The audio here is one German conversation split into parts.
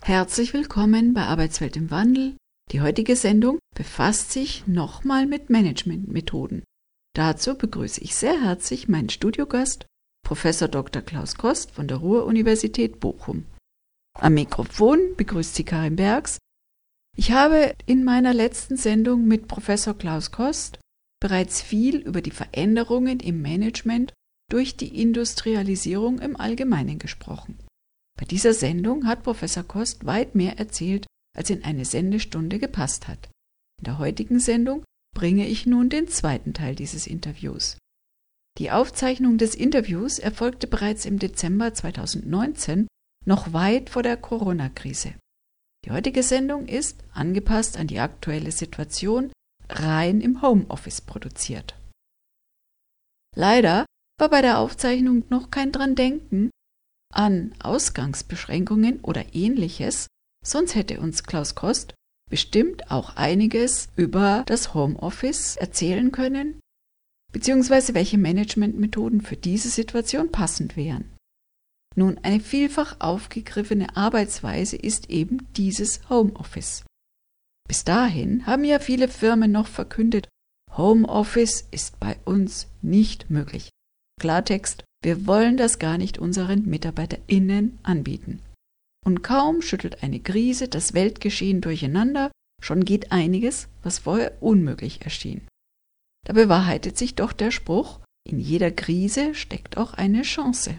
Herzlich willkommen bei Arbeitswelt im Wandel. Die heutige Sendung befasst sich nochmal mit Managementmethoden. Dazu begrüße ich sehr herzlich meinen Studiogast, Prof. Dr. Klaus Kost von der Ruhr-Universität Bochum. Am Mikrofon begrüßt Sie Karin Bergs. Ich habe in meiner letzten Sendung mit Professor Klaus Kost bereits viel über die Veränderungen im Management durch die Industrialisierung im Allgemeinen gesprochen. Bei dieser Sendung hat Professor Kost weit mehr erzählt, als in eine Sendestunde gepasst hat. In der heutigen Sendung bringe ich nun den zweiten Teil dieses Interviews. Die Aufzeichnung des Interviews erfolgte bereits im Dezember 2019, noch weit vor der Corona-Krise. Die heutige Sendung ist, angepasst an die aktuelle Situation, rein im Homeoffice produziert. Leider war bei der Aufzeichnung noch kein dran denken an Ausgangsbeschränkungen oder Ähnliches, sonst hätte uns Klaus Kost bestimmt auch einiges über das Homeoffice erzählen können, beziehungsweise welche Managementmethoden für diese Situation passend wären. Nun, eine vielfach aufgegriffene Arbeitsweise ist eben dieses Homeoffice. Bis dahin haben ja viele Firmen noch verkündet, Homeoffice ist bei uns nicht möglich. Klartext, wir wollen das gar nicht unseren MitarbeiterInnen anbieten. Und kaum schüttelt eine Krise das Weltgeschehen durcheinander, schon geht einiges, was vorher unmöglich erschien. Da bewahrheitet sich doch der Spruch, in jeder Krise steckt auch eine Chance.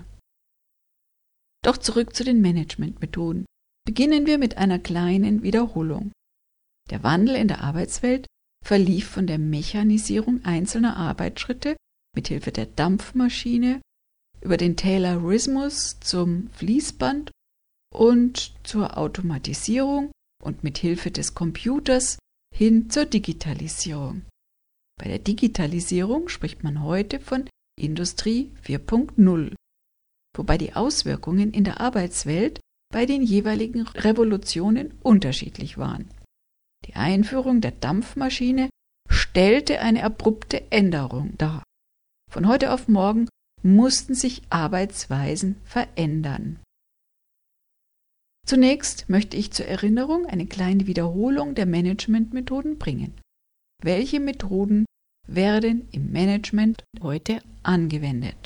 Doch zurück zu den Managementmethoden. Beginnen wir mit einer kleinen Wiederholung. Der Wandel in der Arbeitswelt verlief von der Mechanisierung einzelner Arbeitsschritte mithilfe der Dampfmaschine über den Taylorismus zum Fließband und zur Automatisierung und mithilfe des Computers hin zur Digitalisierung. Bei der Digitalisierung spricht man heute von Industrie 4.0, wobei die Auswirkungen in der Arbeitswelt bei den jeweiligen Revolutionen unterschiedlich waren. Die Einführung der Dampfmaschine stellte eine abrupte Änderung dar. Von heute auf morgen mussten sich Arbeitsweisen verändern. Zunächst möchte ich zur Erinnerung eine kleine Wiederholung der Managementmethoden bringen. Welche Methoden werden im Management heute angewendet?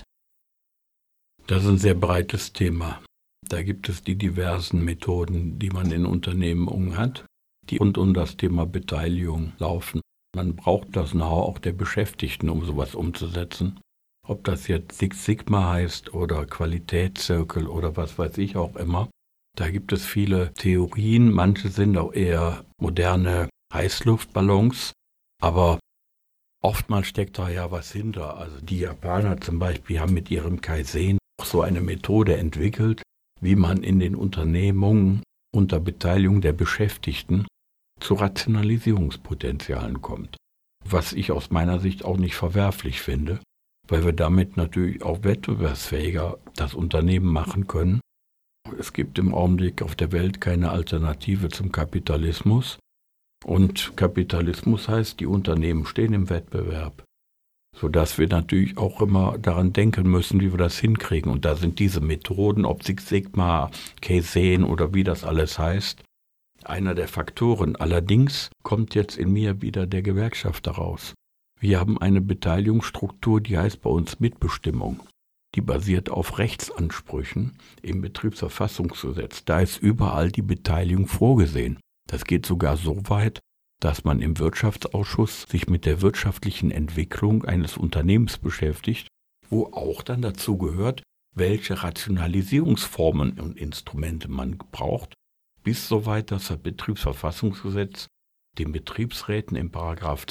Das ist ein sehr breites Thema. Da gibt es die diversen Methoden, die man in Unternehmungen hat, die rund um das Thema Beteiligung laufen. Man braucht das Know-how auch der Beschäftigten, um sowas umzusetzen. Ob das jetzt Six Sigma heißt oder Qualitätszirkel oder was weiß ich auch immer. Da gibt es viele Theorien, manche sind auch eher moderne Heißluftballons, aber oftmals steckt da ja was hinter. Also die Japaner zum Beispiel haben mit ihrem Kaizen auch so eine Methode entwickelt, wie man in den Unternehmungen unter Beteiligung der Beschäftigten zu Rationalisierungspotenzialen kommt. Was ich aus meiner Sicht auch nicht verwerflich finde, weil wir damit natürlich auch wettbewerbsfähiger das Unternehmen machen können. Es gibt im Augenblick auf der Welt keine Alternative zum Kapitalismus. Und Kapitalismus heißt, die Unternehmen stehen im Wettbewerb, sodass wir natürlich auch immer daran denken müssen, wie wir das hinkriegen. Und da sind diese Methoden, ob Six Sigma, Kaizen oder wie das alles heißt, einer der Faktoren. Allerdings kommt jetzt in mir wieder der Gewerkschafter raus. Wir haben eine Beteiligungsstruktur, die heißt bei uns Mitbestimmung. Die basiert auf Rechtsansprüchen im Betriebsverfassungsgesetz. Da ist überall die Beteiligung vorgesehen. Das geht sogar so weit, dass man im Wirtschaftsausschuss sich mit der wirtschaftlichen Entwicklung eines Unternehmens beschäftigt, wo auch dann dazu gehört, welche Rationalisierungsformen und Instrumente man braucht, bis soweit das Betriebsverfassungsgesetz den Betriebsräten im Paragraph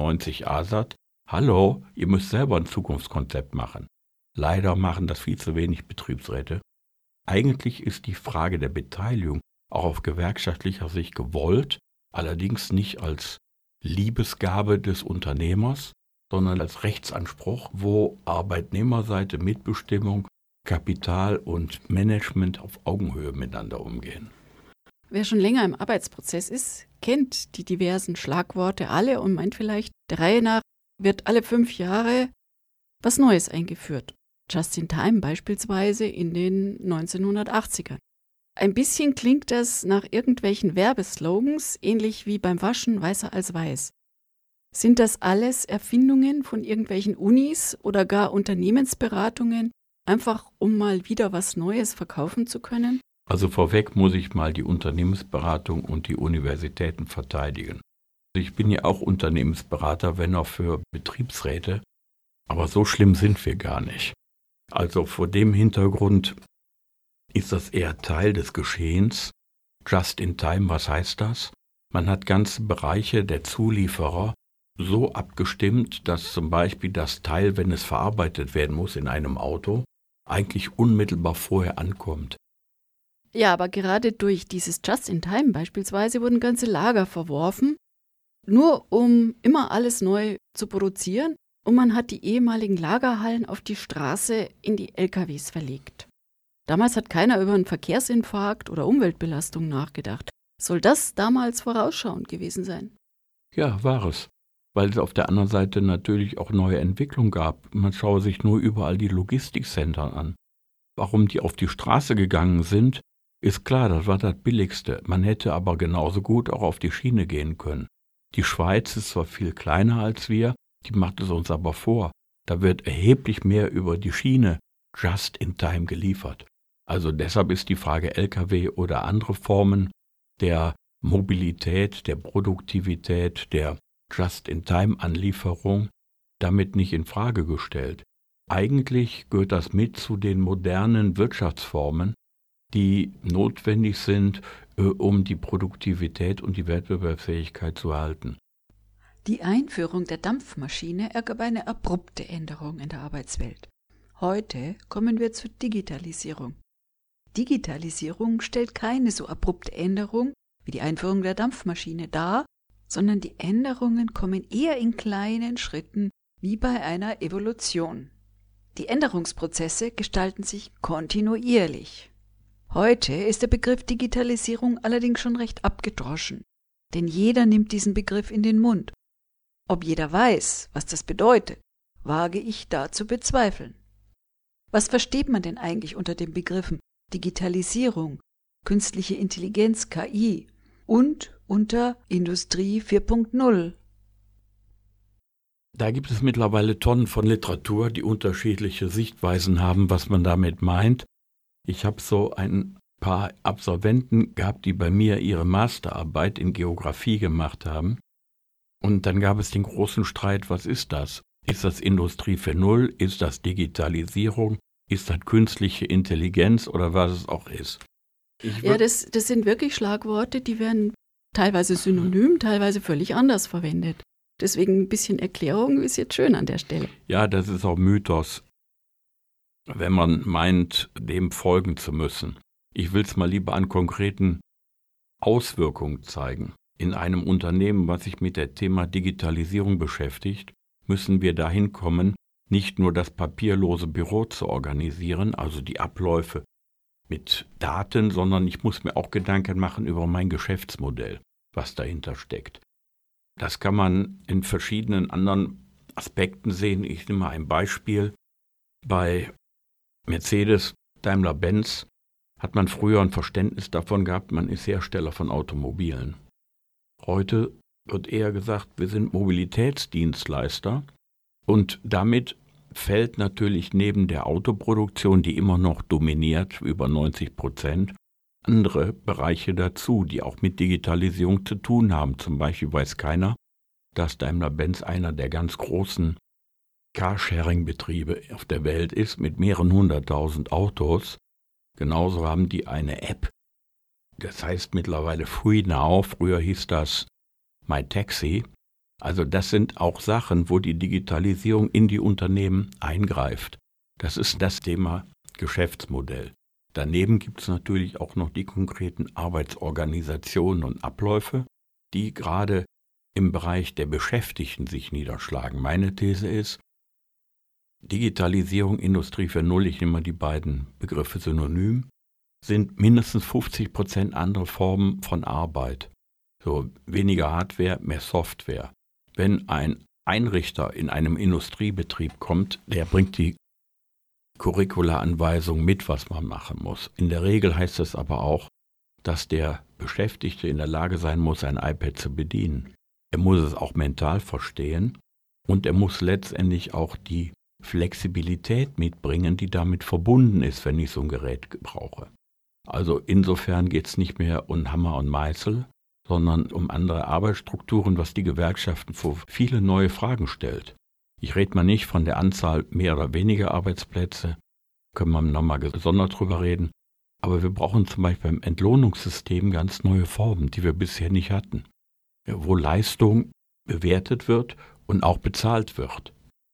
92a sagt, hallo, ihr müsst selber ein Zukunftskonzept machen. Leider machen das viel zu wenig Betriebsräte. Eigentlich ist die Frage der Beteiligung auch auf gewerkschaftlicher Sicht gewollt, allerdings nicht als Liebesgabe des Unternehmers, sondern als Rechtsanspruch, wo Arbeitnehmerseite, Mitbestimmung, Kapital und Management auf Augenhöhe miteinander umgehen. Wer schon länger im Arbeitsprozess ist, kennt die diversen Schlagworte alle und meint vielleicht, der Reihe nach wird alle 5 Jahre was Neues eingeführt. Just in Time beispielsweise in den 1980ern. Ein bisschen klingt das nach irgendwelchen Werbeslogans, ähnlich wie beim Waschen weißer als weiß. Sind das alles Erfindungen von irgendwelchen Unis oder gar Unternehmensberatungen, einfach um mal wieder was Neues verkaufen zu können? Also vorweg muss ich mal die Unternehmensberatung und die Universitäten verteidigen. Ich bin ja auch Unternehmensberater, wenn auch für Betriebsräte, aber so schlimm sind wir gar nicht. Also vor dem Hintergrund ist das eher Teil des Geschehens. Just in time, was heißt das? Man hat ganze Bereiche der Zulieferer so abgestimmt, dass zum Beispiel das Teil, wenn es verarbeitet werden muss in einem Auto, eigentlich unmittelbar vorher ankommt. Ja, aber gerade durch dieses Just-in-Time beispielsweise wurden ganze Lager verworfen, nur um immer alles neu zu produzieren, und man hat die ehemaligen Lagerhallen auf die Straße in die LKWs verlegt. Damals hat keiner über einen Verkehrsinfarkt oder Umweltbelastung nachgedacht. Soll das damals vorausschauend gewesen sein? Ja, war es. Weil es auf der anderen Seite natürlich auch neue Entwicklungen gab. Man schaue sich nur überall die Logistikcenter an. Warum die auf die Straße gegangen sind, ist klar, das war das Billigste. Man hätte aber genauso gut auch auf die Schiene gehen können. Die Schweiz ist zwar viel kleiner als wir, die macht es uns aber vor. Da wird erheblich mehr über die Schiene just in time geliefert. Also deshalb ist die Frage LKW oder andere Formen der Mobilität, der Produktivität, der Just-in-Time-Anlieferung damit nicht in Frage gestellt. Eigentlich gehört das mit zu den modernen Wirtschaftsformen, die notwendig sind, um die Produktivität und die Wettbewerbsfähigkeit zu erhalten. Die Einführung der Dampfmaschine ergab eine abrupte Änderung in der Arbeitswelt. Heute kommen wir zur Digitalisierung. Digitalisierung stellt keine so abrupte Änderung wie die Einführung der Dampfmaschine dar, sondern die Änderungen kommen eher in kleinen Schritten wie bei einer Evolution. Die Änderungsprozesse gestalten sich kontinuierlich. Heute ist der Begriff Digitalisierung allerdings schon recht abgedroschen, denn jeder nimmt diesen Begriff in den Mund. Ob jeder weiß, was das bedeutet, wage ich da zu bezweifeln. Was versteht man denn eigentlich unter den Begriffen Digitalisierung, künstliche Intelligenz, KI und unter Industrie 4.0? Da gibt es mittlerweile Tonnen von Literatur, die unterschiedliche Sichtweisen haben, was man damit meint. Ich habe so ein paar Absolventen gehabt, die bei mir ihre Masterarbeit in Geografie gemacht haben. Und dann gab es den großen Streit, was ist das? Ist das Industrie 4.0? Ist das Digitalisierung? Ist das künstliche Intelligenz oder was es auch ist? Ja, das sind wirklich Schlagworte, die werden teilweise synonym, teilweise völlig anders verwendet. Deswegen ein bisschen Erklärung ist jetzt schön an der Stelle. Ja, das ist auch Mythos, wenn man meint, dem folgen zu müssen. Ich will es mal lieber an konkreten Auswirkungen zeigen. In einem Unternehmen, was sich mit dem Thema Digitalisierung beschäftigt, müssen wir dahin kommen, nicht nur das papierlose Büro zu organisieren, also die Abläufe mit Daten, sondern ich muss mir auch Gedanken machen über mein Geschäftsmodell, was dahinter steckt. Das kann man in verschiedenen anderen Aspekten sehen. Ich nehme mal ein Beispiel. Bei Mercedes, Daimler-Benz hat man früher ein Verständnis davon gehabt, man ist Hersteller von Automobilen. Heute wird eher gesagt, wir sind Mobilitätsdienstleister und damit fällt natürlich neben der Autoproduktion, die immer noch dominiert, über 90%, andere Bereiche dazu, die auch mit Digitalisierung zu tun haben. Zum Beispiel weiß keiner, dass Daimler-Benz einer der ganz großen Carsharing-Betriebe auf der Welt ist, mit mehreren 100.000 Autos. Genauso haben die eine App, das heißt mittlerweile FreeNow, früher hieß das MyTaxi. Also das sind auch Sachen, wo die Digitalisierung in die Unternehmen eingreift. Das ist das Thema Geschäftsmodell. Daneben gibt es natürlich auch noch die konkreten Arbeitsorganisationen und Abläufe, die gerade im Bereich der Beschäftigten sich niederschlagen. Meine These ist, Digitalisierung, Industrie 4.0, ich nehme mal die beiden Begriffe synonym, sind mindestens 50% andere Formen von Arbeit. So weniger Hardware, mehr Software. Wenn ein Einrichter in einem Industriebetrieb kommt, der bringt die Curricula-Anweisung mit, was man machen muss. In der Regel heißt es aber auch, dass der Beschäftigte in der Lage sein muss, ein iPad zu bedienen. Er muss es auch mental verstehen und er muss letztendlich auch die Flexibilität mitbringen, die damit verbunden ist, wenn ich so ein Gerät brauche. Also insofern geht es nicht mehr um Hammer und Meißel, sondern um andere Arbeitsstrukturen, was die Gewerkschaften vor viele neue Fragen stellt. Ich rede mal nicht von der Anzahl mehr oder weniger Arbeitsplätze, können wir nochmal gesondert drüber reden, aber wir brauchen zum Beispiel beim Entlohnungssystem ganz neue Formen, die wir bisher nicht hatten, wo Leistung bewertet wird und auch bezahlt wird.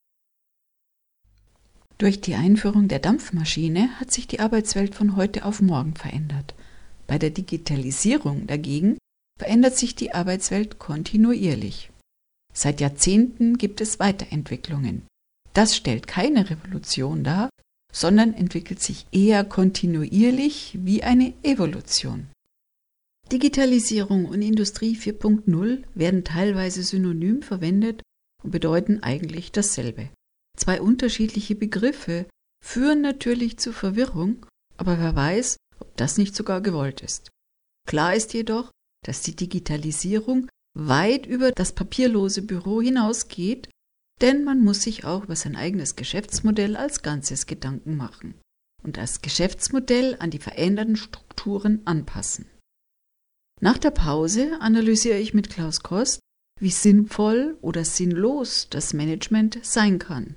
Durch die Einführung der Dampfmaschine hat sich die Arbeitswelt von heute auf morgen verändert. Bei der Digitalisierung dagegen verändert sich die Arbeitswelt kontinuierlich. Seit Jahrzehnten gibt es Weiterentwicklungen. Das stellt keine Revolution dar, sondern entwickelt sich eher kontinuierlich wie eine Evolution. Digitalisierung und Industrie 4.0 werden teilweise synonym verwendet und bedeuten eigentlich dasselbe. Zwei unterschiedliche Begriffe führen natürlich zu Verwirrung, aber wer weiß, ob das nicht sogar gewollt ist. Klar ist jedoch, dass die Digitalisierung weit über das papierlose Büro hinausgeht, denn man muss sich auch über sein eigenes Geschäftsmodell als Ganzes Gedanken machen und das Geschäftsmodell an die veränderten Strukturen anpassen. Nach der Pause analysiere ich mit Klaus Kost, wie sinnvoll oder sinnlos das Management sein kann.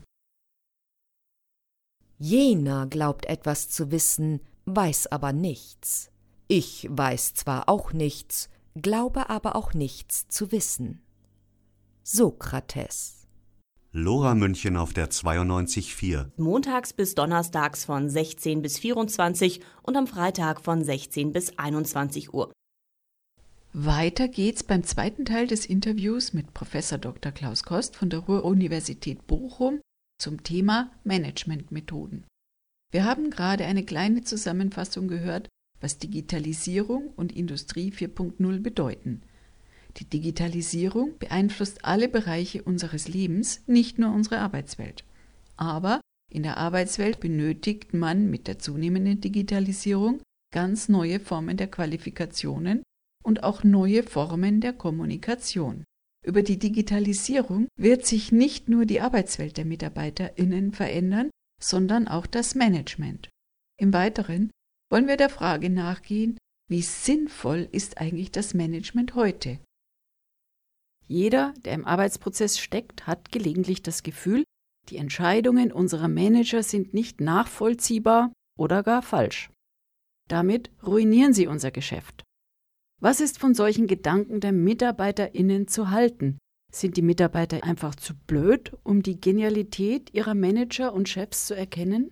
Jener glaubt etwas zu wissen, weiß aber nichts. Ich weiß zwar auch nichts, glaube aber auch nichts zu wissen. Sokrates. Lora München auf der 92.4. Montags bis donnerstags von 16 bis 24 und am Freitag von 16 bis 21 Uhr. Weiter geht's beim zweiten Teil des Interviews mit Professor Dr. Klaus Kost von der Ruhr-Universität Bochum zum Thema Managementmethoden. Wir haben gerade eine kleine Zusammenfassung gehört, was Digitalisierung und Industrie 4.0 bedeuten. Die Digitalisierung beeinflusst alle Bereiche unseres Lebens, nicht nur unsere Arbeitswelt. Aber in der Arbeitswelt benötigt man mit der zunehmenden Digitalisierung ganz neue Formen der Qualifikationen und auch neue Formen der Kommunikation. Über die Digitalisierung wird sich nicht nur die Arbeitswelt der MitarbeiterInnen verändern, sondern auch das Management. Im Weiteren wollen wir der Frage nachgehen, wie sinnvoll ist eigentlich das Management heute? Jeder, der im Arbeitsprozess steckt, hat gelegentlich das Gefühl, die Entscheidungen unserer Manager sind nicht nachvollziehbar oder gar falsch. Damit ruinieren sie unser Geschäft. Was ist von solchen Gedanken der MitarbeiterInnen zu halten? Sind die Mitarbeiter einfach zu blöd, um die Genialität ihrer Manager und Chefs zu erkennen?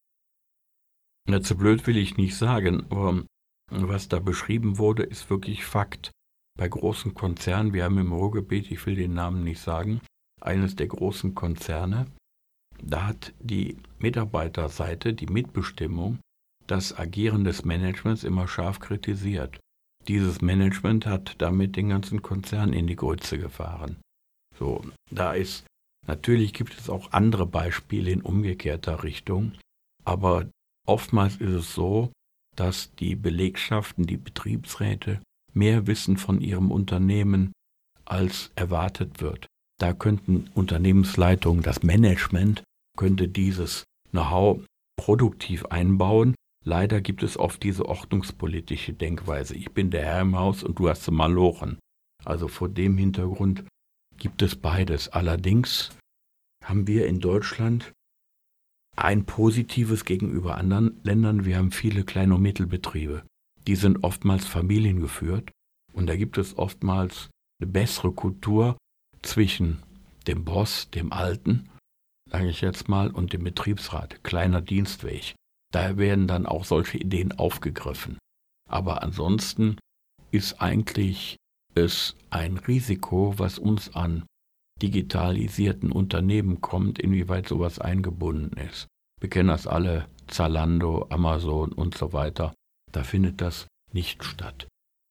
Na, zu blöd will ich nicht sagen, aber was da beschrieben wurde, ist wirklich Fakt. Bei großen Konzernen, wir haben im Ruhrgebiet, ich will den Namen nicht sagen, eines der großen Konzerne, da hat die Mitarbeiterseite, die Mitbestimmung, das Agieren des Managements immer scharf kritisiert. Dieses Management hat damit den ganzen Konzern in die Grütze gefahren. So, natürlich gibt es auch andere Beispiele in umgekehrter Richtung, aber oftmals ist es so, dass die Belegschaften, die Betriebsräte mehr wissen von ihrem Unternehmen, als erwartet wird. Da könnten Unternehmensleitungen, das Management, könnte dieses Know-how produktiv einbauen. Leider gibt es oft diese ordnungspolitische Denkweise. Ich bin der Herr im Haus und du hast mal Malochen. Also vor dem Hintergrund gibt es beides. Allerdings haben wir in Deutschland ein Positives gegenüber anderen Ländern. Wir haben viele Klein- und Mittelbetriebe. Die sind oftmals familiengeführt und da gibt es oftmals eine bessere Kultur zwischen dem Boss, dem Alten, sage ich jetzt mal, und dem Betriebsrat. Kleiner Dienstweg. Da werden dann auch solche Ideen aufgegriffen. Aber ansonsten ist eigentlich es ein Risiko, was uns an digitalisierten Unternehmen kommt, inwieweit sowas eingebunden ist. Wir kennen das alle, Zalando, Amazon und so weiter. Da findet das nicht statt.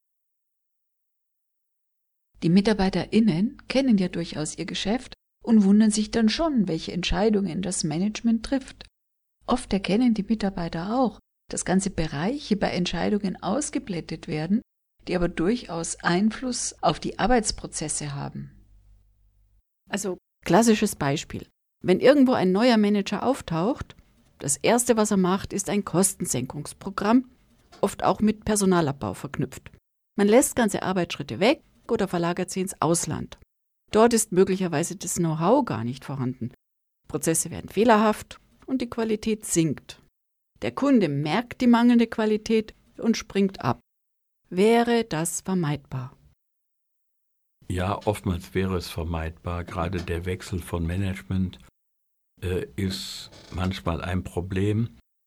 Die MitarbeiterInnen kennen ja durchaus ihr Geschäft und wundern sich dann schon, welche Entscheidungen das Management trifft. Oft erkennen die Mitarbeiter auch, dass ganze Bereiche bei Entscheidungen ausgeblendet werden, die aber durchaus Einfluss auf die Arbeitsprozesse haben. Also klassisches Beispiel. Wenn irgendwo ein neuer Manager auftaucht, das Erste, was er macht, ist ein Kostensenkungsprogramm, oft auch mit Personalabbau verknüpft. Man lässt ganze Arbeitsschritte weg oder verlagert sie ins Ausland. Dort ist möglicherweise das Know-how gar nicht vorhanden. Prozesse werden fehlerhaft und die Qualität sinkt. Der Kunde merkt die mangelnde Qualität und springt ab. Wäre das vermeidbar? Ja, oftmals wäre es vermeidbar. Gerade der Wechsel von Management ist manchmal ein Problem.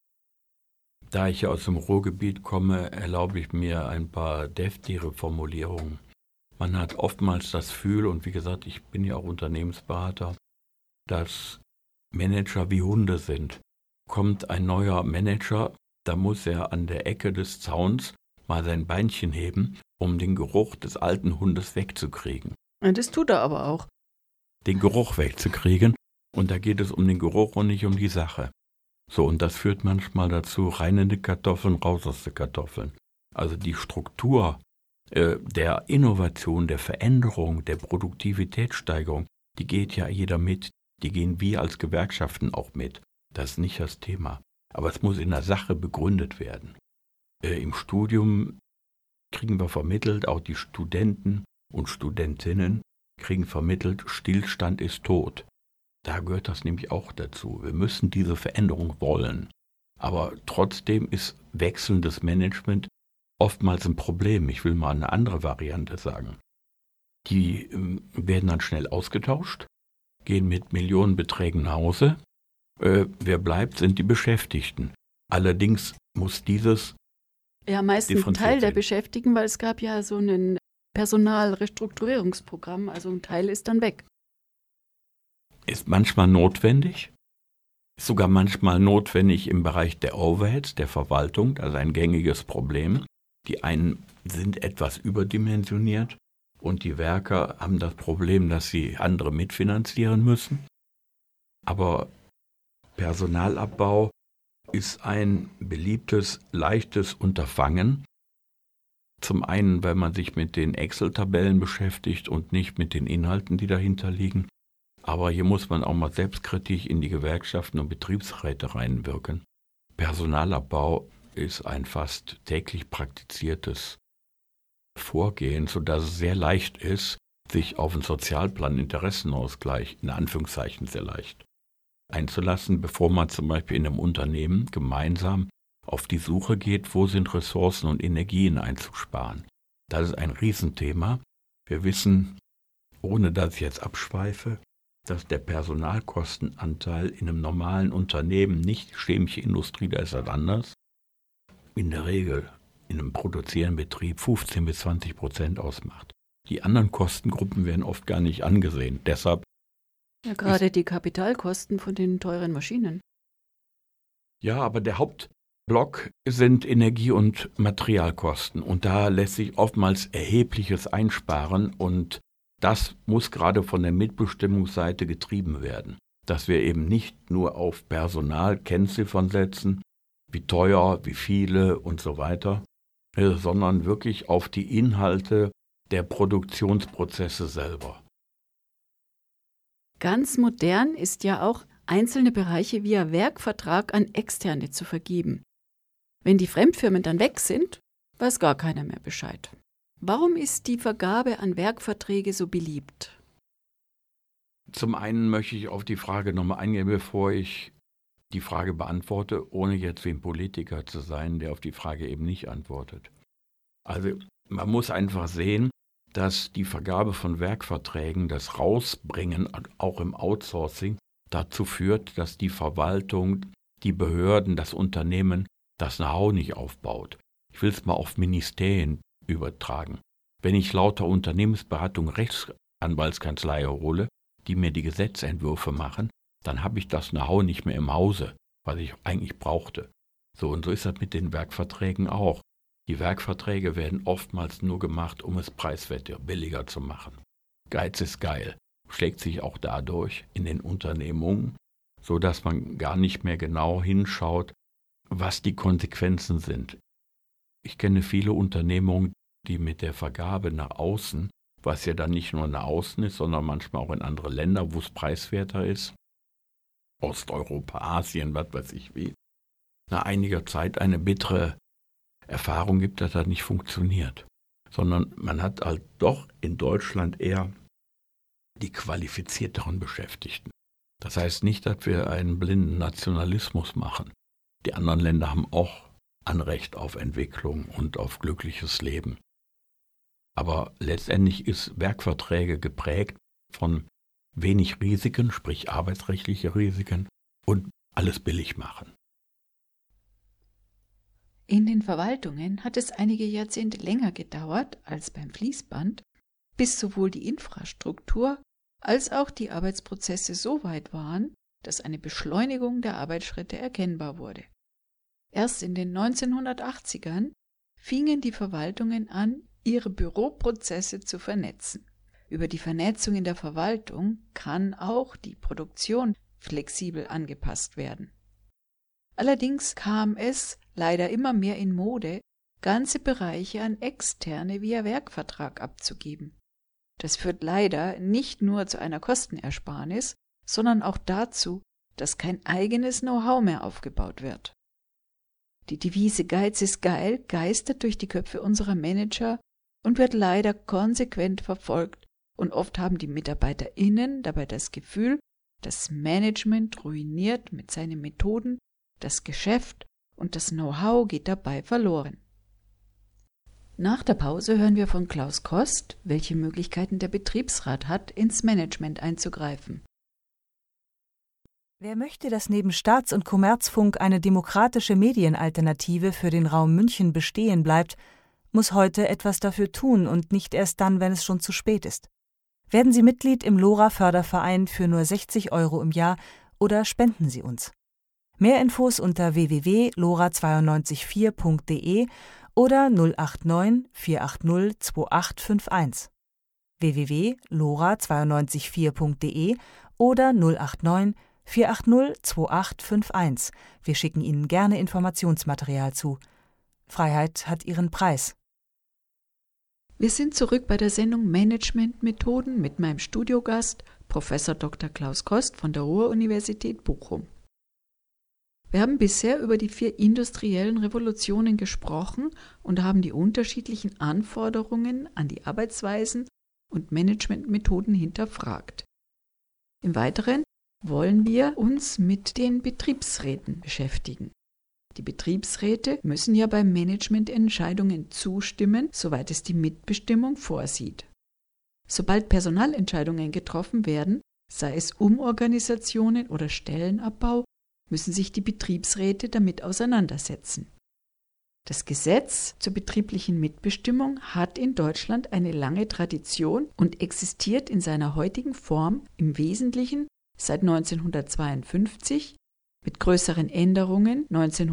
Da ich ja aus dem Ruhrgebiet komme, erlaube ich mir ein paar deftigere Formulierungen. Man hat oftmals das Gefühl, und wie gesagt, ich bin ja auch Unternehmensberater, dass Manager wie Hunde sind. Kommt ein neuer Manager, da muss er an der Ecke des Zauns mal sein Beinchen heben, um den Geruch des alten Hundes wegzukriegen. Das tut er aber auch. Den Geruch wegzukriegen. Und da geht es um den Geruch und nicht um die Sache. So, und das führt manchmal dazu, rein in die Kartoffeln, raus aus den Kartoffeln. Also die Struktur der Innovation, der Veränderung, der Produktivitätssteigerung, die geht ja jeder mit. Die gehen wir als Gewerkschaften auch mit. Das ist nicht das Thema. Aber es muss in der Sache begründet werden. Im Studium kriegen wir vermittelt, auch die Studenten und Studentinnen kriegen vermittelt, Stillstand ist tot. Da gehört das nämlich auch dazu. Wir müssen diese Veränderung wollen. Aber trotzdem ist wechselndes Management oftmals ein Problem. Ich will mal eine andere Variante sagen. Die werden dann schnell ausgetauscht, gehen mit Millionenbeträgen nach Hause. Wer bleibt, sind die Beschäftigten. Allerdings muss dieses ja meistens ein Teil der Beschäftigten, weil es gab ja so ein Personalrestrukturierungsprogramm, also ein Teil ist dann weg. Ist manchmal notwendig, ist sogar manchmal notwendig im Bereich der Overheads, der Verwaltung, das ist ein gängiges Problem. Die einen sind etwas überdimensioniert und die Werker haben das Problem, dass sie andere mitfinanzieren müssen. Aber Personalabbau ist ein beliebtes, leichtes Unterfangen. Zum einen, weil man sich mit den Excel-Tabellen beschäftigt und nicht mit den Inhalten, die dahinter liegen. Aber hier muss man auch mal selbstkritisch in die Gewerkschaften und Betriebsräte reinwirken. Personalabbau ist ein fast täglich praktiziertes Vorgehen, sodass es sehr leicht ist, sich auf einen Sozialplan Interessenausgleich, in Anführungszeichen sehr leicht, einzulassen, bevor man zum Beispiel in einem Unternehmen gemeinsam auf die Suche geht, wo sind Ressourcen und Energien einzusparen. Das ist ein Riesenthema. Wir wissen, ohne dass ich jetzt abschweife, dass der Personalkostenanteil in einem normalen Unternehmen, nicht chemische Industrie, da ist das anders, in der Regel in einem produzierenden Betrieb 15-20% ausmacht. Die anderen Kostengruppen werden oft gar nicht angesehen. Deshalb ja, gerade die Kapitalkosten von den teuren Maschinen. Ja, aber der Hauptblock sind Energie- und Materialkosten. Und da lässt sich oftmals Erhebliches einsparen. Und das muss gerade von der Mitbestimmungsseite getrieben werden. Dass wir eben nicht nur auf Personal Kennziffern setzen, wie teuer, wie viele und so weiter, sondern wirklich auf die Inhalte der Produktionsprozesse selber. Ganz modern ist ja auch, einzelne Bereiche via Werkvertrag an Externe zu vergeben. Wenn die Fremdfirmen dann weg sind, weiß gar keiner mehr Bescheid. Warum ist die Vergabe an Werkverträge so beliebt? Zum einen möchte ich auf die Frage nochmal eingehen, bevor ich die Frage beantworte, ohne jetzt wie ein Politiker zu sein, der auf die Frage eben nicht antwortet. Also man muss einfach sehen, dass die Vergabe von Werkverträgen, das Rausbringen, auch im Outsourcing, dazu führt, dass die Verwaltung, die Behörden, das Unternehmen das Know-how nicht aufbaut. Ich will es mal auf Ministerien übertragen. Wenn ich lauter Unternehmensberatung, Rechtsanwaltskanzlei hole, die mir die Gesetzentwürfe machen, dann habe ich das Know-how nicht mehr im Hause, was ich eigentlich brauchte. So, und so ist das mit den Werkverträgen auch. Die Werkverträge werden oftmals nur gemacht, um es preiswerter, billiger zu machen. Geiz ist geil, schlägt sich auch dadurch in den Unternehmungen sodass man gar nicht mehr genau hinschaut, was die Konsequenzen sind. Ich kenne viele Unternehmungen, die mit der Vergabe nach außen, was ja dann nicht nur nach außen ist, sondern manchmal auch in andere Länder, wo es preiswerter ist, Osteuropa, Asien, was weiß ich wie, nach einiger Zeit eine bittere Erfahrung gibt, dass das nicht funktioniert. Sondern man hat halt doch in Deutschland eher die qualifizierteren Beschäftigten. Das heißt nicht, dass wir einen blinden Nationalismus machen. Die anderen Länder haben auch Anrecht auf Entwicklung und auf glückliches Leben. Aber letztendlich ist Werkverträge geprägt von wenig Risiken, sprich arbeitsrechtliche Risiken, und alles billig machen. In den Verwaltungen hat es einige Jahrzehnte länger gedauert als beim Fließband, bis sowohl die Infrastruktur als auch die Arbeitsprozesse so weit waren, dass eine Beschleunigung der Arbeitsschritte erkennbar wurde. Erst in den 1980ern fingen die Verwaltungen an, ihre Büroprozesse zu vernetzen. Über die Vernetzung in der Verwaltung kann auch die Produktion flexibel angepasst werden. Allerdings kam es leider immer mehr in Mode, ganze Bereiche an Externe via Werkvertrag abzugeben. Das führt leider nicht nur zu einer Kostenersparnis, sondern auch dazu, dass kein eigenes Know-how mehr aufgebaut wird. Die Devise Geiz ist geil geistert durch die Köpfe unserer Manager und wird leider konsequent verfolgt, und oft haben die MitarbeiterInnen dabei das Gefühl, das Management ruiniert mit seinen Methoden das Geschäft und das Know-how geht dabei verloren. Nach der Pause hören wir von Klaus Kost, welche Möglichkeiten der Betriebsrat hat, ins Management einzugreifen. Wer möchte, dass neben Staats- und Kommerzfunk eine demokratische Medienalternative für den Raum München bestehen bleibt, muss heute etwas dafür tun und nicht erst dann, wenn es schon zu spät ist. Werden Sie Mitglied im LoRa-Förderverein für nur 60 € im Jahr oder spenden Sie uns. Mehr Infos unter www.lora924.de oder 089 480 2851. www.lora924.de oder 089 480 2851. Wir schicken Ihnen gerne Informationsmaterial zu. Freiheit hat ihren Preis. Wir sind zurück bei der Sendung Management-Methoden mit meinem Studiogast, Prof. Dr. Klaus Kost von der Ruhr-Universität Bochum. Wir haben bisher über die 4 industriellen Revolutionen gesprochen und haben die unterschiedlichen Anforderungen an die Arbeitsweisen und Managementmethoden hinterfragt. Im Weiteren wollen wir uns mit den Betriebsräten beschäftigen. Die Betriebsräte müssen ja bei Managemententscheidungen zustimmen, soweit es die Mitbestimmung vorsieht. Sobald Personalentscheidungen getroffen werden, sei es Umorganisationen oder Stellenabbau, müssen sich die Betriebsräte damit auseinandersetzen. Das Gesetz zur betrieblichen Mitbestimmung hat in Deutschland eine lange Tradition und existiert in seiner heutigen Form im Wesentlichen seit 1952, mit größeren Änderungen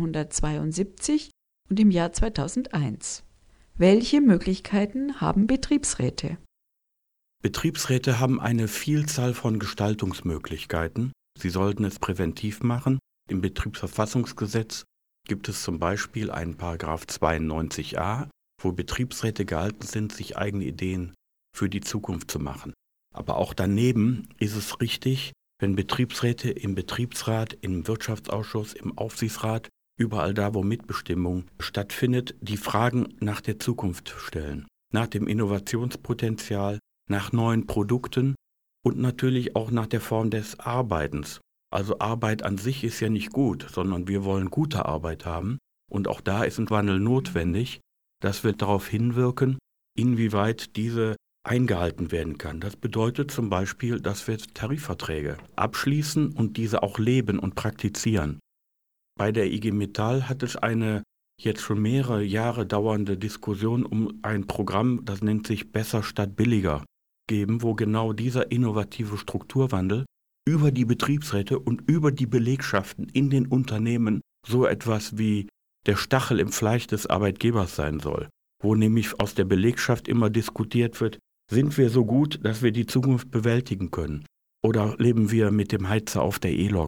1972 und im Jahr 2001. Welche Möglichkeiten haben Betriebsräte? Betriebsräte haben eine Vielzahl von Gestaltungsmöglichkeiten. Sie sollten es präventiv machen. Im Betriebsverfassungsgesetz gibt es zum Beispiel einen Paragraph 92a, wo Betriebsräte gehalten sind, sich eigene Ideen für die Zukunft zu machen. Aber auch daneben ist es richtig, wenn Betriebsräte im Betriebsrat, im Wirtschaftsausschuss, im Aufsichtsrat, überall da, wo Mitbestimmung stattfindet, die Fragen nach der Zukunft stellen, nach dem Innovationspotenzial, nach neuen Produkten und natürlich auch nach der Form des Arbeitens. Also Arbeit an sich ist ja nicht gut, sondern wir wollen gute Arbeit haben. Und auch da ist ein Wandel notwendig, dass wir darauf hinwirken, inwieweit diese eingehalten werden kann. Das bedeutet zum Beispiel, dass wir Tarifverträge abschließen und diese auch leben und praktizieren. Bei der IG Metall hat es eine jetzt schon mehrere Jahre dauernde Diskussion um ein Programm, das nennt sich Besser statt billiger, geben, wo genau dieser innovative Strukturwandel über die Betriebsräte und über die Belegschaften in den Unternehmen so etwas wie der Stachel im Fleisch des Arbeitgebers sein soll, wo nämlich aus der Belegschaft immer diskutiert wird, sind wir so gut, dass wir die Zukunft bewältigen können? Oder leben wir mit dem Heizer auf der E-Lok?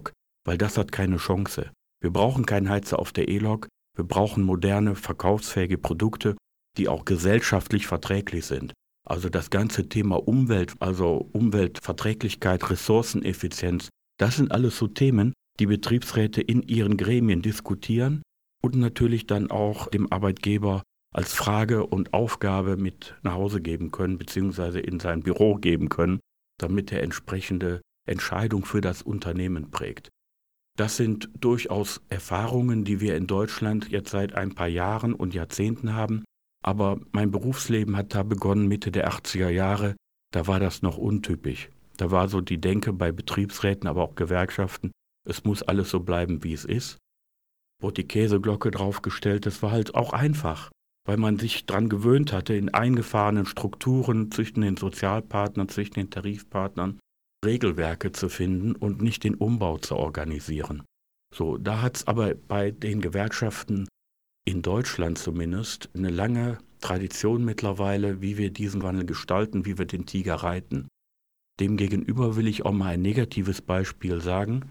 weil das hat keine Chance. Wir brauchen keinen Heizer auf der E-Lok, wir brauchen moderne, verkaufsfähige Produkte, die auch gesellschaftlich verträglich sind. Also das ganze Thema Umwelt, also Umweltverträglichkeit, Ressourceneffizienz, das sind alles so Themen, die Betriebsräte in ihren Gremien diskutieren und natürlich dann auch dem Arbeitgeber als Frage und Aufgabe mit nach Hause geben können, beziehungsweise in sein Büro geben können, damit er entsprechende Entscheidung für das Unternehmen prägt. Das sind durchaus Erfahrungen, die wir in Deutschland jetzt seit ein paar Jahren und Jahrzehnten haben. Aber mein Berufsleben hat da begonnen Mitte der 80er Jahre. Da war das noch untypisch. Da war so die Denke bei Betriebsräten, aber auch Gewerkschaften, es muss alles so bleiben, wie es ist. Wurde die Käseglocke draufgestellt, das war halt auch einfach, weil man sich dran gewöhnt hatte, in eingefahrenen Strukturen zwischen den Sozialpartnern, zwischen den Tarifpartnern Regelwerke zu finden und nicht den Umbau zu organisieren. So, da hat es aber bei den Gewerkschaften in Deutschland zumindest eine lange Tradition mittlerweile, wie wir diesen Wandel gestalten, wie wir den Tiger reiten. Demgegenüber will ich auch mal ein negatives Beispiel sagen.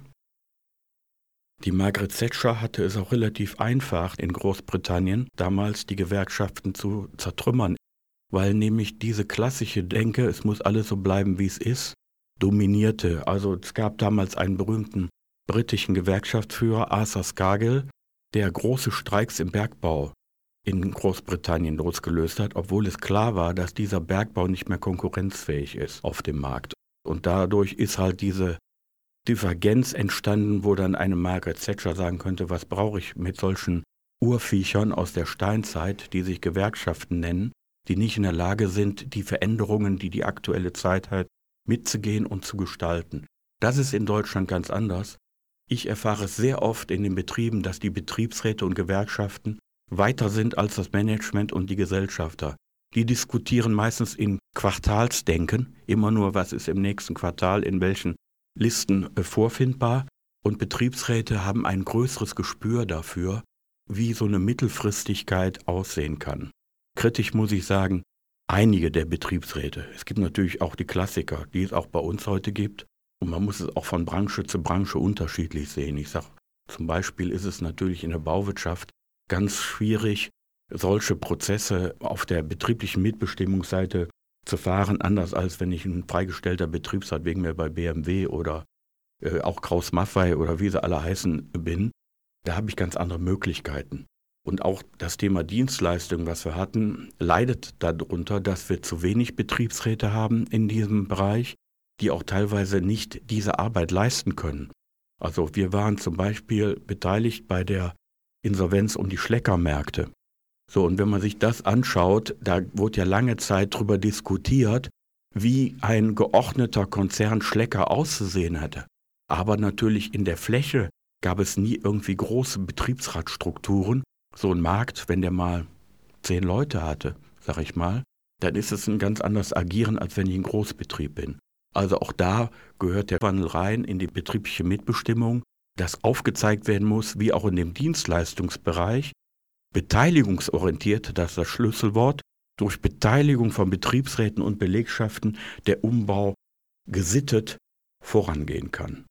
Die Margaret Thatcher hatte es auch relativ einfach in Großbritannien, damals die Gewerkschaften zu zertrümmern, weil nämlich diese klassische Denke, es muss alles so bleiben, wie es ist, dominierte. Also es gab damals einen berühmten britischen Gewerkschaftsführer, Arthur Scargill, der große Streiks im Bergbau in Großbritannien losgelöst hat, obwohl es klar war, dass dieser Bergbau nicht mehr konkurrenzfähig ist auf dem Markt. Und dadurch ist halt diese Divergenz entstanden, wo dann eine Margaret Thatcher sagen könnte, was brauche ich mit solchen Urviechern aus der Steinzeit, die sich Gewerkschaften nennen, die nicht in der Lage sind, die Veränderungen, die die aktuelle Zeit hat, mitzugehen und zu gestalten. Das ist in Deutschland ganz anders. Ich erfahre es sehr oft in den Betrieben, dass die Betriebsräte und Gewerkschaften weiter sind als das Management und die Gesellschafter. Die diskutieren meistens in Quartalsdenken, immer nur, was ist im nächsten Quartal, in welchen Listen vorfindbar. Und Betriebsräte haben ein größeres Gespür dafür, wie so eine Mittelfristigkeit aussehen kann. Kritisch muss ich sagen, einige der Betriebsräte, es gibt natürlich auch die Klassiker, die es auch bei uns heute gibt, und man muss es auch von Branche zu Branche unterschiedlich sehen. Ich sage, zum Beispiel ist es natürlich in der Bauwirtschaft ganz schwierig, solche Prozesse auf der betrieblichen Mitbestimmungsseite zu fahren, anders als wenn ich ein freigestellter Betriebsrat wegen mir bei BMW oder auch Krauss-Maffei oder wie sie alle heißen bin. Da habe ich ganz andere Möglichkeiten. Und auch das Thema Dienstleistung, was wir hatten, leidet darunter, dass wir zu wenig Betriebsräte haben in diesem Bereich, die auch teilweise nicht diese Arbeit leisten können. Also wir waren zum Beispiel beteiligt bei der Insolvenz um die Schleckermärkte. So, und wenn man sich das anschaut, da wurde ja lange Zeit darüber diskutiert, wie ein geordneter Konzern Schlecker auszusehen hätte. Aber natürlich in der Fläche gab es nie irgendwie große Betriebsratstrukturen. So ein Markt, wenn der mal 10 Leute hatte, sag ich mal, dann ist es ein ganz anderes Agieren, als wenn ich ein Großbetrieb bin. Also auch da gehört der Wandel rein in die betriebliche Mitbestimmung, dass aufgezeigt werden muss, wie auch in dem Dienstleistungsbereich, beteiligungsorientiert, das ist das Schlüsselwort, durch Beteiligung von Betriebsräten und Belegschaften der Umbau gesittet vorangehen kann.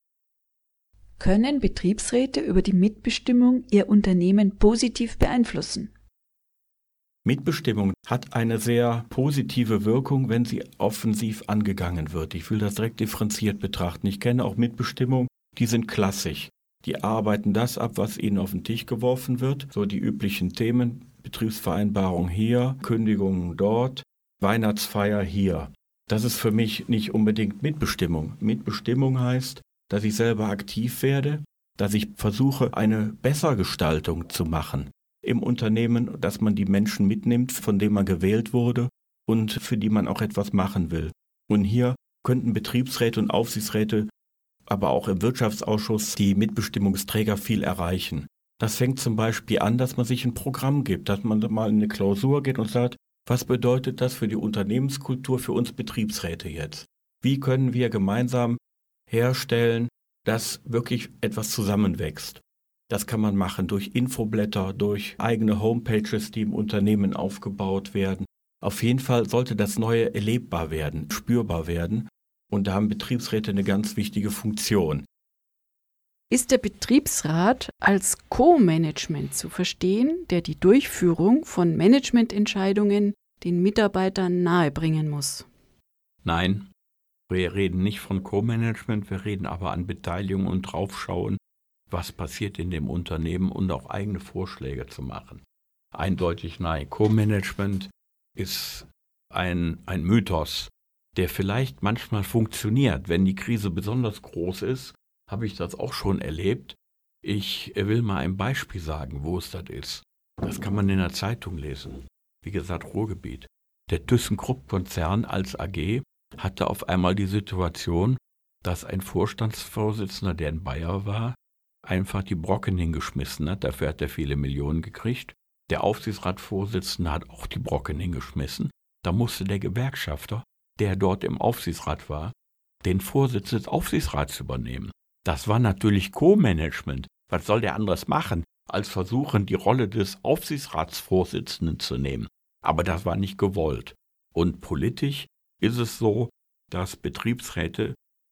Können Betriebsräte über die Mitbestimmung ihr Unternehmen positiv beeinflussen? Mitbestimmung hat eine sehr positive Wirkung, wenn sie offensiv angegangen wird. Ich will das direkt differenziert betrachten. Ich kenne auch Mitbestimmung, die sind klassisch. Die arbeiten das ab, was ihnen auf den Tisch geworfen wird. So die üblichen Themen, Betriebsvereinbarung hier, Kündigungen dort, Weihnachtsfeier hier. Das ist für mich nicht unbedingt Mitbestimmung. Mitbestimmung heißt, dass ich selber aktiv werde, dass ich versuche, eine Bessergestaltung zu machen im Unternehmen, dass man die Menschen mitnimmt, von denen man gewählt wurde und für die man auch etwas machen will. Und hier könnten Betriebsräte und Aufsichtsräte, aber auch im Wirtschaftsausschuss die Mitbestimmungsträger viel erreichen. Das fängt zum Beispiel an, dass man sich ein Programm gibt, dass man mal in eine Klausur geht und sagt, was bedeutet das für die Unternehmenskultur, für uns Betriebsräte jetzt? Wie können wir gemeinsam herstellen, dass wirklich etwas zusammenwächst? Das kann man machen durch Infoblätter, durch eigene Homepages, die im Unternehmen aufgebaut werden. Auf jeden Fall sollte das Neue erlebbar werden, spürbar werden. Und da haben Betriebsräte eine ganz wichtige Funktion. ist der Betriebsrat als Co-Management zu verstehen, der die Durchführung von Managemententscheidungen den Mitarbeitern nahebringen muss. Nein, wir reden nicht von Co-Management, wir reden aber an Beteiligung und draufschauen, was passiert in dem Unternehmen und auch eigene Vorschläge zu machen. Eindeutig nein. Co-Management ist ein Mythos, der vielleicht manchmal funktioniert. Wenn die Krise besonders groß ist, habe ich das auch schon erlebt. Ich will mal ein Beispiel sagen, wo es das ist. Das kann man in der Zeitung lesen. Wie gesagt, Ruhrgebiet. Der ThyssenKrupp-Konzern als AG hatte auf einmal die Situation, dass ein Vorstandsvorsitzender, der ein Bayer war, einfach die Brocken hingeschmissen hat. Dafür hat er viele Millionen gekriegt. Der Aufsichtsratsvorsitzende hat auch die Brocken hingeschmissen. Da musste der Gewerkschafter, der dort im Aufsichtsrat war, den Vorsitz des Aufsichtsrats übernehmen. Das war natürlich Co-Management. Was soll der anderes machen, als versuchen, die Rolle des Aufsichtsratsvorsitzenden zu nehmen? Aber das war nicht gewollt. Und politisch ist es so, dass Betriebsräte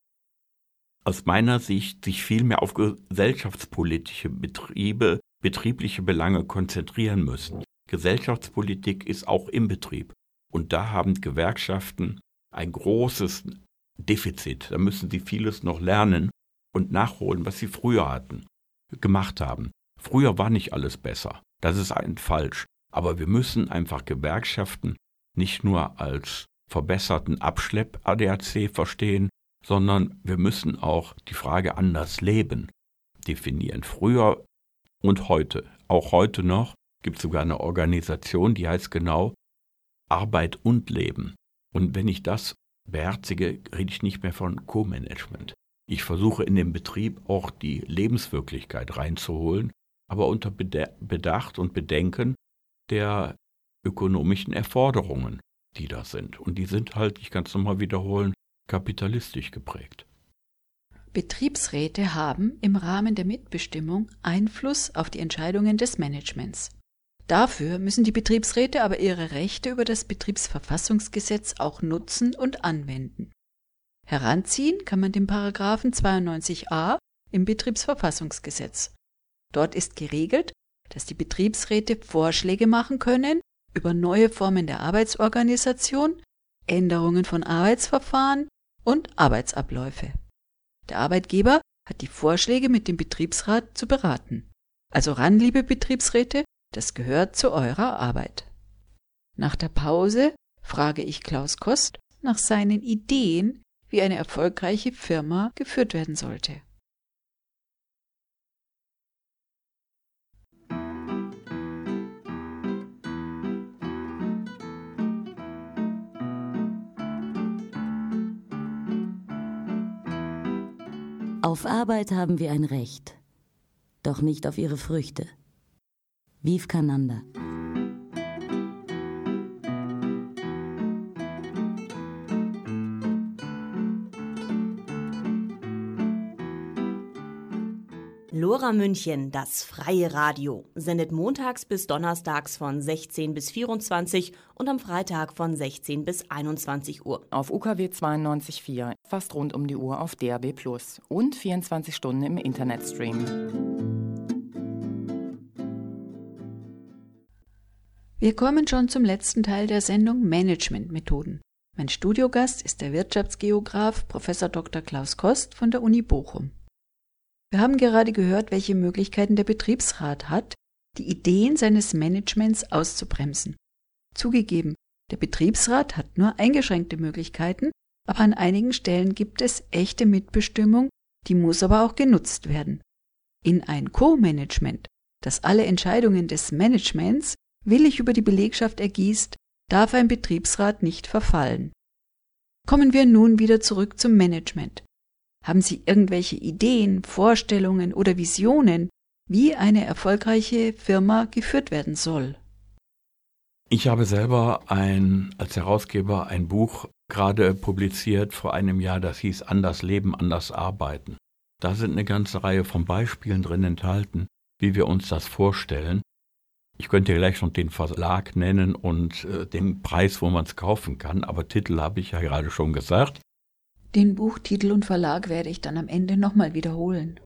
aus meiner Sicht sich viel mehr auf gesellschaftspolitische betriebliche Belange konzentrieren müssen. Gesellschaftspolitik ist auch im Betrieb. Und da haben Gewerkschaften ein großes Defizit. Da müssen sie vieles noch lernen und nachholen, was sie früher gemacht haben. Früher war nicht alles besser. Das ist falsch. Aber wir müssen einfach Gewerkschaften nicht nur als verbesserten Abschlepp-ADAC verstehen, sondern wir müssen auch die Frage anders leben definieren. Früher und heute, auch heute noch, gibt es sogar eine Organisation, die heißt genau Arbeit und Leben. Und wenn ich das beherzige, rede ich nicht mehr von Co-Management. Ich versuche in den Betrieb auch die Lebenswirklichkeit reinzuholen, aber unter Bedacht und Bedenken der ökonomischen Erforderungen, die da sind. Und die sind halt, ich kann es nochmal wiederholen, kapitalistisch geprägt. Betriebsräte haben im Rahmen der Mitbestimmung Einfluss auf die Entscheidungen des Managements. Dafür müssen die Betriebsräte aber ihre Rechte über das Betriebsverfassungsgesetz auch nutzen und anwenden. Heranziehen kann man den Paragraphen 92a im Betriebsverfassungsgesetz. Dort ist geregelt, dass die Betriebsräte Vorschläge machen können über neue Formen der Arbeitsorganisation, Änderungen von Arbeitsverfahren und Arbeitsabläufe. Der Arbeitgeber hat die Vorschläge mit dem Betriebsrat zu beraten. Also ran, liebe Betriebsräte, das gehört zu eurer Arbeit. Nach der Pause frage ich Klaus Kost nach seinen Ideen, wie eine erfolgreiche Firma geführt werden sollte. Auf Arbeit haben wir ein Recht, doch nicht auf ihre Früchte. Vivekananda. Lora München, das freie Radio, sendet montags bis donnerstags von 16 bis 24 und am Freitag von 16 bis 21 Uhr. Auf UKW 92.4, fast rund um die Uhr auf DAB+ und 24 Stunden im Internetstream. Wir kommen schon zum letzten Teil der Sendung Managementmethoden. Mein Studiogast ist der Wirtschaftsgeograf Prof. Dr. Klaus Kost von der Uni Bochum. Wir haben gerade gehört, welche Möglichkeiten der Betriebsrat hat, die Ideen seines Managements auszubremsen. Zugegeben, der Betriebsrat hat nur eingeschränkte Möglichkeiten, aber an einigen Stellen gibt es echte Mitbestimmung, die muss aber auch genutzt werden. In ein Co-Management, das alle Entscheidungen des Managements willig über die Belegschaft ergießt, darf ein Betriebsrat nicht verfallen. Kommen wir nun wieder zurück zum Management. Haben Sie irgendwelche Ideen, Vorstellungen oder Visionen, wie eine erfolgreiche Firma geführt werden soll? Ich habe selber als Herausgeber ein Buch gerade publiziert vor einem Jahr, das hieß Anders leben, anders arbeiten. Da sind eine ganze Reihe von Beispielen drin enthalten, wie wir uns das vorstellen. Ich könnte gleich noch den Verlag nennen und den Preis, wo man es kaufen kann, aber Titel habe ich ja gerade schon gesagt. Den Buchtitel und Verlag werde ich dann am Ende nochmal wiederholen.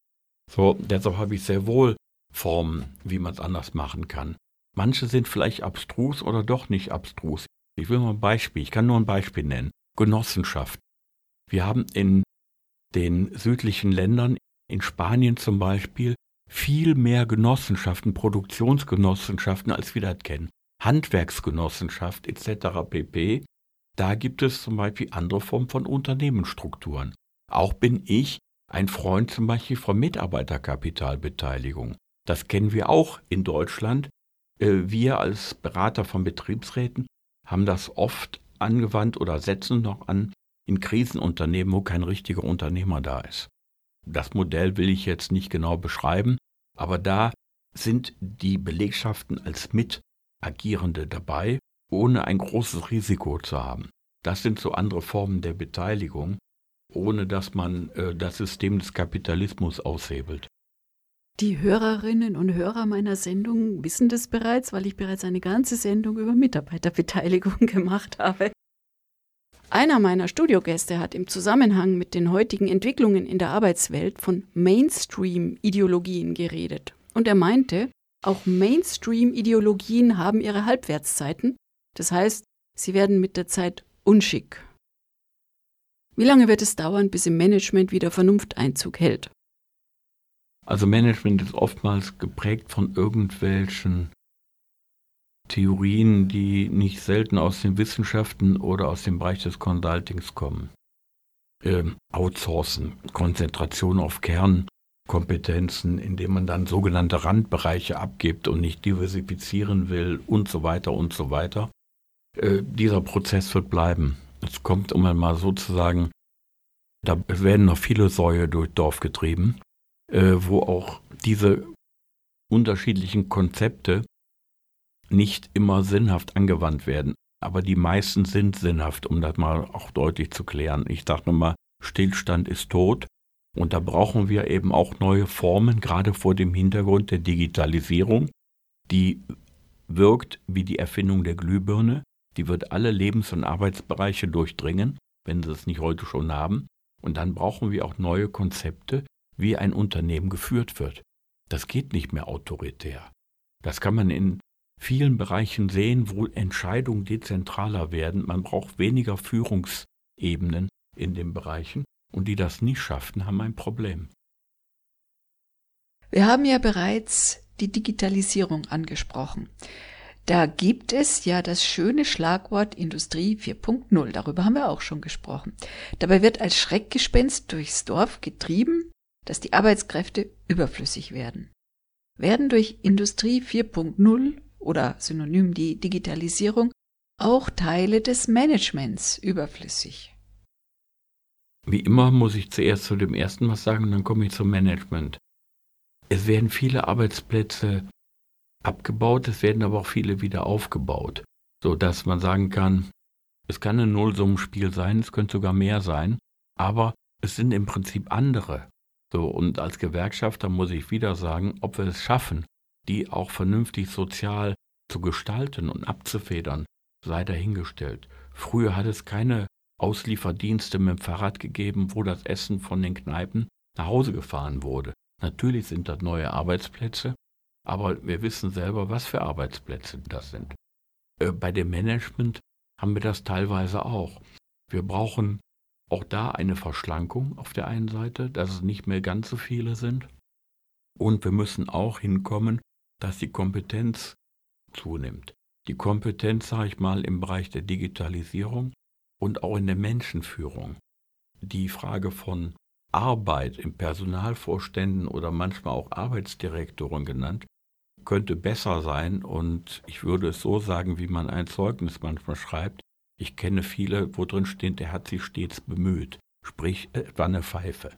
So, deshalb habe ich sehr wohl Formen, wie man es anders machen kann. Manche sind vielleicht abstrus oder doch nicht abstrus. Ich will mal ich kann nur ein Beispiel nennen. Genossenschaft. Wir haben in den südlichen Ländern, in Spanien zum Beispiel, viel mehr Genossenschaften, Produktionsgenossenschaften, als wir das kennen. Handwerksgenossenschaft etc. pp. Da gibt es zum Beispiel andere Formen von Unternehmensstrukturen. Auch bin ich ein Freund zum Beispiel von Mitarbeiterkapitalbeteiligung. Das kennen wir auch in Deutschland. Wir als Berater von Betriebsräten haben das oft angewandt oder setzen noch an in Krisenunternehmen, wo kein richtiger Unternehmer da ist. Das Modell will ich jetzt nicht genau beschreiben, aber da sind die Belegschaften als Mitagierende dabei, ohne ein großes Risiko zu haben. Das sind so andere Formen der Beteiligung, ohne dass man das System des Kapitalismus aushebelt. Die Hörerinnen und Hörer meiner Sendung wissen das bereits, weil ich bereits eine ganze Sendung über Mitarbeiterbeteiligung gemacht habe. Einer meiner Studiogäste hat im Zusammenhang mit den heutigen Entwicklungen in der Arbeitswelt von Mainstream-Ideologien geredet. Und er meinte, auch Mainstream-Ideologien haben ihre Halbwertszeiten. Das heißt, sie werden mit der Zeit unschick. Wie lange wird es dauern, bis im Management wieder Vernunft Einzug hält? Also Management ist oftmals geprägt von irgendwelchen Theorien, die nicht selten aus den Wissenschaften oder aus dem Bereich des Consultings kommen. Outsourcen, Konzentration auf Kernkompetenzen, indem man dann sogenannte Randbereiche abgibt und nicht diversifizieren will und so weiter und so weiter. Dieser Prozess wird bleiben. Es kommt, um einmal sozusagen, da werden noch viele Säue durch Dorf getrieben, wo auch diese unterschiedlichen Konzepte nicht immer sinnhaft angewandt werden. Aber die meisten sind sinnhaft, um das mal auch deutlich zu klären. Ich sage nochmal, Stillstand ist tot. Und da brauchen wir eben auch neue Formen, gerade vor dem Hintergrund der Digitalisierung. Die wirkt wie die Erfindung der Glühbirne. Die wird alle Lebens- und Arbeitsbereiche durchdringen, wenn sie es nicht heute schon haben. Und dann brauchen wir auch neue Konzepte, wie ein Unternehmen geführt wird. Das geht nicht mehr autoritär. Das kann man in vielen Bereichen sehen, wo Entscheidungen dezentraler werden. Man braucht weniger Führungsebenen in den Bereichen. Und die das nicht schaffen, haben ein Problem. Wir haben ja bereits die Digitalisierung angesprochen. Da gibt es ja das schöne Schlagwort Industrie 4.0. Darüber haben wir auch schon gesprochen. Dabei wird als Schreckgespenst durchs Dorf getrieben, dass die Arbeitskräfte überflüssig werden. Werden durch Industrie 4.0 oder synonym die Digitalisierung auch Teile des Managements überflüssig? Wie immer muss ich zuerst zu dem ersten was sagen und dann komme ich zum Management. Es werden viele Arbeitsplätze abgebaut, es werden aber auch viele wieder aufgebaut, sodass man sagen kann, es kann ein Nullsummenspiel sein, es könnte sogar mehr sein, aber es sind im Prinzip andere. So, und als Gewerkschafter muss ich wieder sagen, ob wir es schaffen, die auch vernünftig sozial zu gestalten und abzufedern, sei dahingestellt. Früher hat es keine Auslieferdienste mit dem Fahrrad gegeben, wo das Essen von den Kneipen nach Hause gefahren wurde. Natürlich sind das neue Arbeitsplätze, aber wir wissen selber, was für Arbeitsplätze das sind. Bei dem Management haben wir das teilweise auch. Wir brauchen auch da eine Verschlankung auf der einen Seite, dass es nicht mehr ganz so viele sind. Und wir müssen auch hinkommen, dass die Kompetenz zunimmt. Die Kompetenz, sage ich mal, im Bereich der Digitalisierung und auch in der Menschenführung. Die Frage von Arbeit in Personalvorständen oder manchmal auch Arbeitsdirektoren genannt, könnte besser sein. Und ich würde es so sagen, wie man ein Zeugnis manchmal schreibt. Ich kenne viele, wo drin steht, der hat sich stets bemüht. Sprich, etwa eine Pfeife.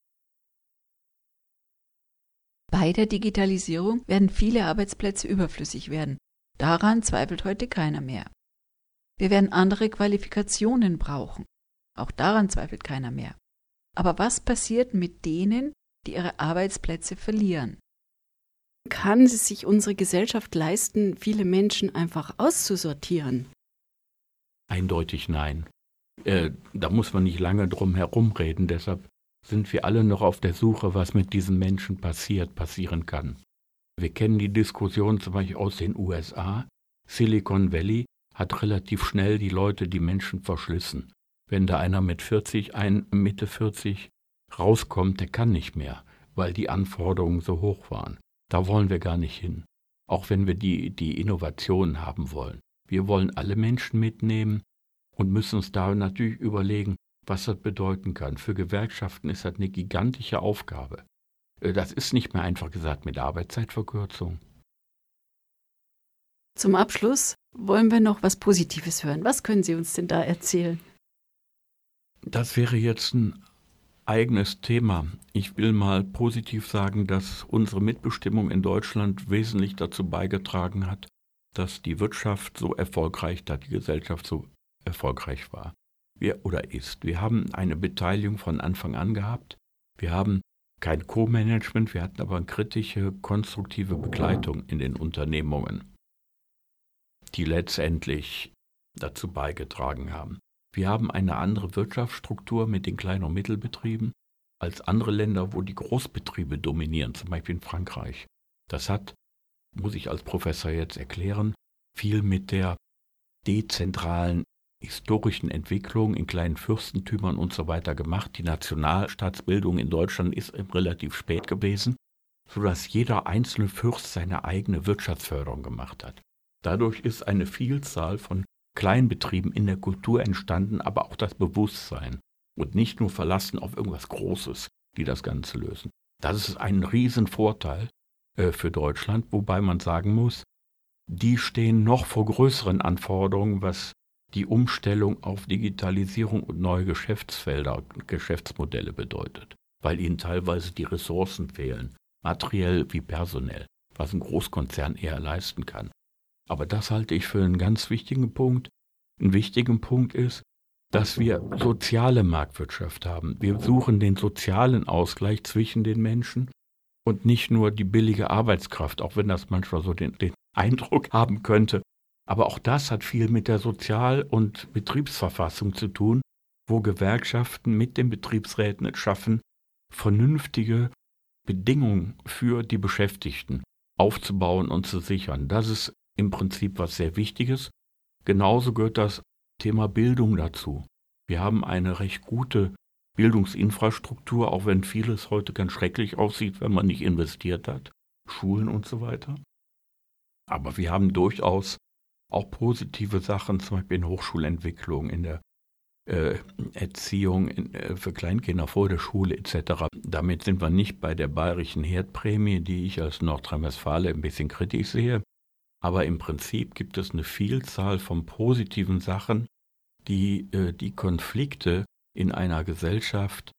Bei der Digitalisierung werden viele Arbeitsplätze überflüssig werden. Daran zweifelt heute keiner mehr. Wir werden andere Qualifikationen brauchen. Auch daran zweifelt keiner mehr. Aber was passiert mit denen, die ihre Arbeitsplätze verlieren? Kann es sich unsere Gesellschaft leisten, viele Menschen einfach auszusortieren? Eindeutig nein. Da muss man nicht lange drum herum reden. Deshalb sind wir alle noch auf der Suche, was mit diesen Menschen passieren kann. Wir kennen die Diskussion zum Beispiel aus den USA. Silicon Valley hat relativ schnell die Menschen verschlissen. Wenn da einer mit 40, ein Mitte 40 rauskommt, der kann nicht mehr, weil die Anforderungen so hoch waren. Da wollen wir gar nicht hin, auch wenn wir die Innovationen haben wollen. Wir wollen alle Menschen mitnehmen und müssen uns da natürlich überlegen, was das bedeuten kann. Für Gewerkschaften ist das eine gigantische Aufgabe. Das ist nicht mehr einfach gesagt mit Arbeitszeitverkürzung. Zum Abschluss wollen wir noch was Positives hören. Was können Sie uns denn da erzählen? Das wäre jetzt ein eigenes Thema. Ich will mal positiv sagen, dass unsere Mitbestimmung in Deutschland wesentlich dazu beigetragen hat, dass die Wirtschaft so erfolgreich, dass die Gesellschaft so erfolgreich war. Wir haben eine Beteiligung von Anfang an gehabt. Wir haben kein Co-Management, wir hatten aber eine kritische, konstruktive Begleitung in den Unternehmungen, die letztendlich dazu beigetragen haben. Wir haben eine andere Wirtschaftsstruktur mit den Klein- und Mittelbetrieben als andere Länder, wo die Großbetriebe dominieren, zum Beispiel in Frankreich. Das hat, muss ich als Professor jetzt erklären, viel mit der dezentralen historischen Entwicklung in kleinen Fürstentümern und so weiter gemacht. Die Nationalstaatsbildung in Deutschland ist relativ spät gewesen, sodass jeder einzelne Fürst seine eigene Wirtschaftsförderung gemacht hat. Dadurch ist eine Vielzahl von Kleinbetrieben in der Kultur entstanden, aber auch das Bewusstsein und nicht nur verlassen auf irgendwas Großes, die das Ganze lösen. Das ist ein Riesenvorteil für Deutschland, wobei man sagen muss, die stehen noch vor größeren Anforderungen, was die Umstellung auf Digitalisierung und neue Geschäftsfelder, Geschäftsmodelle bedeutet, weil ihnen teilweise die Ressourcen fehlen, materiell wie personell, was ein Großkonzern eher leisten kann. Aber das halte ich für einen ganz wichtigen Punkt. Ein wichtiger Punkt ist, dass wir soziale Marktwirtschaft haben. Wir suchen den sozialen Ausgleich zwischen den Menschen und nicht nur die billige Arbeitskraft, auch wenn das manchmal so den Eindruck haben könnte. Aber auch das hat viel mit der Sozial- und Betriebsverfassung zu tun, wo Gewerkschaften mit den Betriebsräten es schaffen, vernünftige Bedingungen für die Beschäftigten aufzubauen und zu sichern. Das ist im Prinzip was sehr Wichtiges. Genauso gehört das Thema Bildung dazu. Wir haben eine recht gute Bildungsinfrastruktur, auch wenn vieles heute ganz schrecklich aussieht, wenn man nicht investiert hat, Schulen und so weiter. Aber wir haben durchaus auch positive Sachen, zum Beispiel in Hochschulentwicklung, in der Erziehung für Kleinkinder vor der Schule etc. Damit sind wir nicht bei der bayerischen Herdprämie, die ich als Nordrhein-Westfale ein bisschen kritisch sehe. Aber im Prinzip gibt es eine Vielzahl von positiven Sachen, die die Konflikte in einer Gesellschaft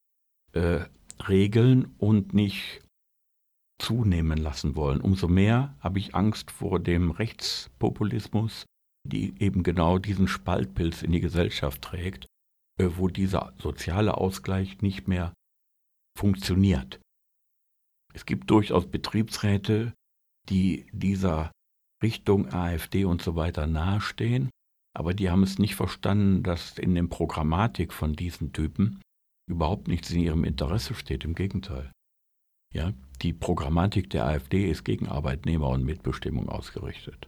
regeln und nicht zunehmen lassen wollen. Umso mehr habe ich Angst vor dem Rechtspopulismus, die eben genau diesen Spaltpilz in die Gesellschaft trägt, wo dieser soziale Ausgleich nicht mehr funktioniert. Es gibt durchaus Betriebsräte, die dieser Richtung AfD und so weiter nahestehen, aber die haben es nicht verstanden, dass in der Programmatik von diesen Typen überhaupt nichts in ihrem Interesse steht, im Gegenteil. Ja, die Programmatik der AfD ist gegen Arbeitnehmer und Mitbestimmung ausgerichtet.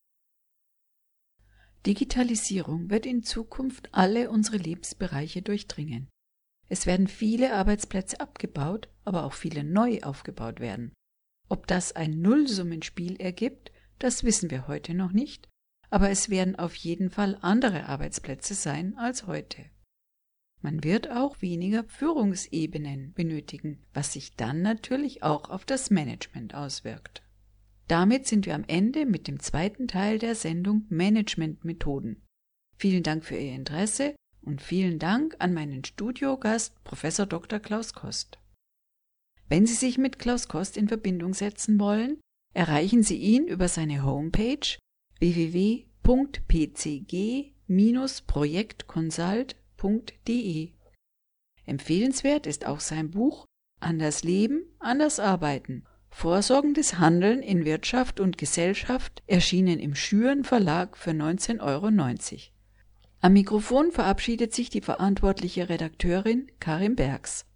Digitalisierung wird in Zukunft alle unsere Lebensbereiche durchdringen. Es werden viele Arbeitsplätze abgebaut, aber auch viele neu aufgebaut werden. Ob das ein Nullsummenspiel ergibt, das wissen wir heute noch nicht, aber es werden auf jeden Fall andere Arbeitsplätze sein als heute. Man wird auch weniger Führungsebenen benötigen, was sich dann natürlich auch auf das Management auswirkt. Damit sind wir am Ende mit dem zweiten Teil der Sendung Managementmethoden. Vielen Dank für Ihr Interesse und vielen Dank an meinen Studiogast Prof. Dr. Klaus Kost. Wenn Sie sich mit Klaus Kost in Verbindung setzen wollen, erreichen Sie ihn über seine Homepage www.pcg-projektconsult.de. Empfehlenswert ist auch sein Buch Anders Leben, anders arbeiten. Vorsorgendes Handeln in Wirtschaft und Gesellschaft, erschienen im Schüren Verlag für 19,90 €. Am Mikrofon verabschiedet sich die verantwortliche Redakteurin Karin Bergs.